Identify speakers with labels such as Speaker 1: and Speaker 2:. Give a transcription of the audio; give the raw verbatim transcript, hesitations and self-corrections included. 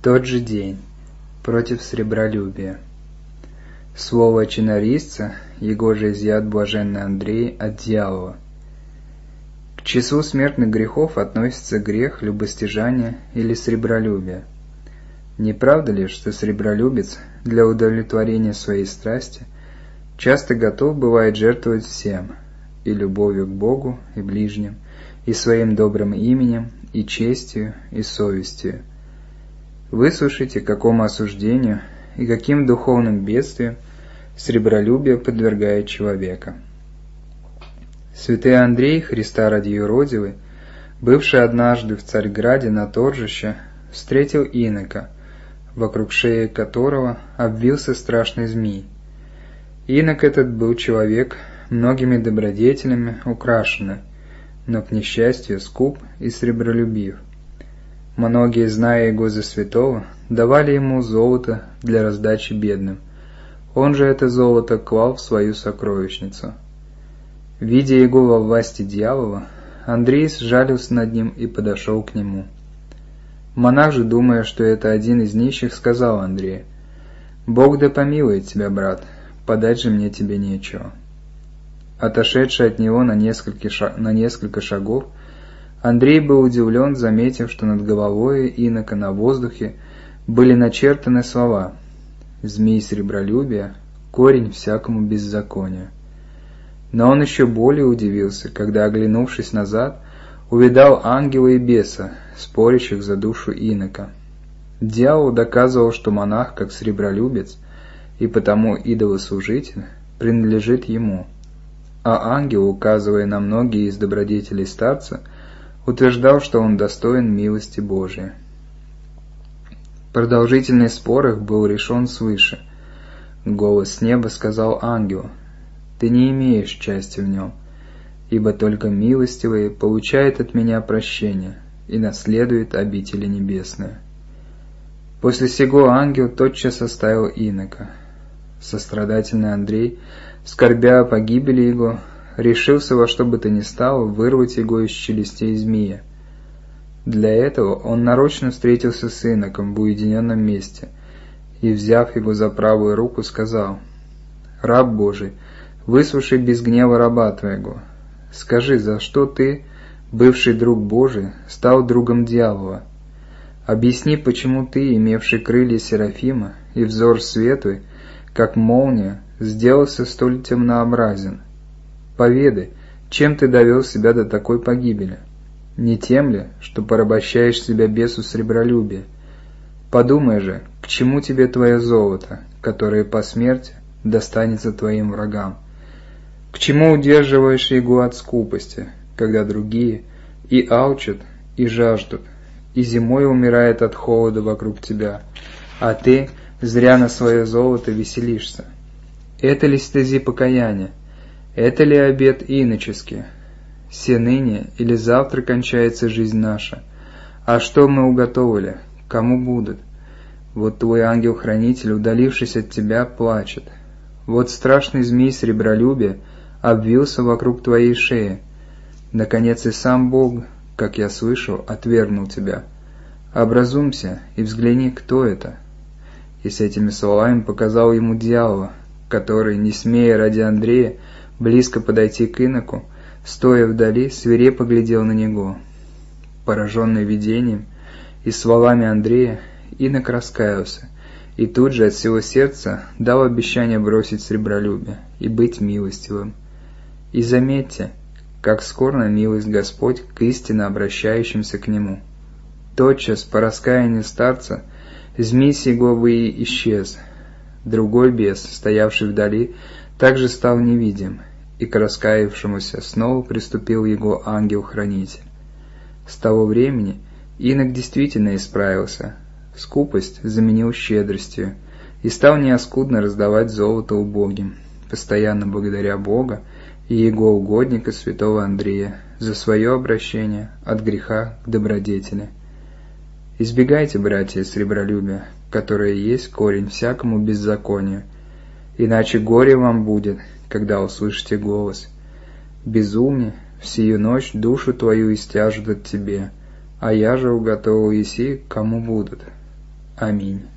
Speaker 1: тот же день. Против сребролюбия. Слово чинарисца, его же изъят блаженный Андрей от дьявола. К числу смертных грехов относится грех любостяжания или сребролюбия. Не правда ли, что сребролюбец для удовлетворения своей страсти часто готов бывает жертвовать всем, и любовью к Богу и ближним, и своим добрым именем, и честью, и совестью? Выслушайте, какому осуждению и каким духовным бедствиям сребролюбие подвергает человека. Святой Андрей, Христа ради юродивый, бывший однажды в Царьграде на торжище, встретил инока, вокруг шеи которого обвился страшный змей. Инок этот был человек, многими добродетелями украшенный, но, к несчастью, скуп и сребролюбив. Многие, зная его за святого, давали ему золото для раздачи бедным. Он же это золото клал в свою сокровищницу. Видя его во власти дьявола, Андрей сжалился над ним и подошел к нему. Монах же, думая, что это один из нищих, сказал Андрею: «Бог да помилует тебя, брат, подать же мне тебе нечего». Отошедший от него на несколько, шаг, на несколько шагов, Андрей был удивлен, заметив, что над головой инока на воздухе были начертаны слова: «Змей сребролюбия, корень всякому беззаконию». Но он еще более удивился, когда, оглянувшись назад, увидал ангела и беса, спорящих за душу инока. Дьявол доказывал, что монах, как сребролюбец, и потому идолослужитель, принадлежит ему, а ангел, указывая на многие из добродетелей старца, утверждал, что он достоин милости Божией. Продолжительный спор их был решен свыше. Голос с неба сказал ангелу: «Ты не имеешь части в нем, ибо только милостивый получает от меня прощение и наследует обители небесные». После сего ангел тотчас оставил инока. Сострадательный Андрей, скорбя о погибели его, решился во что бы то ни стало вырвать его из челюстей змея. Для этого он нарочно встретился с иноком в уединенном месте и, взяв его за правую руку, сказал: «Раб Божий, выслушай без гнева раба твоего. Скажи, за что ты, бывший друг Божий, стал другом дьявола? Объясни, почему ты, имевший крылья Серафима и взор светлый, как молния, сделался столь темнообразен. Поведай, чем ты довел себя до такой погибели? Не тем ли, что порабощаешь себя бесу сребролюбия? Подумай же, к чему тебе твое золото, которое по смерти достанется твоим врагам? К чему удерживаешь его от скупости, когда другие и алчат, и жаждут, и зимой умирает от холода вокруг тебя, а ты зря на свое золото веселишься? Это ли стези покаяния? Это ли обет иноческий? Се ныне или завтра кончается жизнь наша. А что мы уготовили? Кому будут? Вот твой ангел-хранитель, удалившись от тебя, плачет. Вот страшный змей сребролюбия обвился вокруг твоей шеи. Наконец и сам Бог, как я слышал, отвергнул тебя. Образумся и взгляни, кто это». И с этими словами показал ему дьявола, который, не смея ради Андрея близко подойти к иноку, стоя вдали, свирепо глядел на него. Пораженный видением и словами Андрея, инок раскаялся и тут же от всего сердца дал обещание бросить сребролюбие и быть милостивым. И заметьте, как скоро на милость Господь к истинно обращающимся к Нему. Тотчас по раскаянию старца змей сего и исчез. Другой бес, стоявший вдали, также стал невидим, и к раскаявшемуся снова приступил его ангел-хранитель. С того времени инок действительно исправился, скупость заменил щедростью и стал неоскудно раздавать золото убогим, постоянно благодаря Бога и его угодника святого Андрея за свое обращение от греха к добродетели. Избегайте, братья, сребролюбия, которое есть корень всякому беззаконию, иначе горе вам будет, когда услышите голос: «Безумие, в сию ночь душу твою истяжут от тебе, а я же уготовил еси, кому будут». Аминь.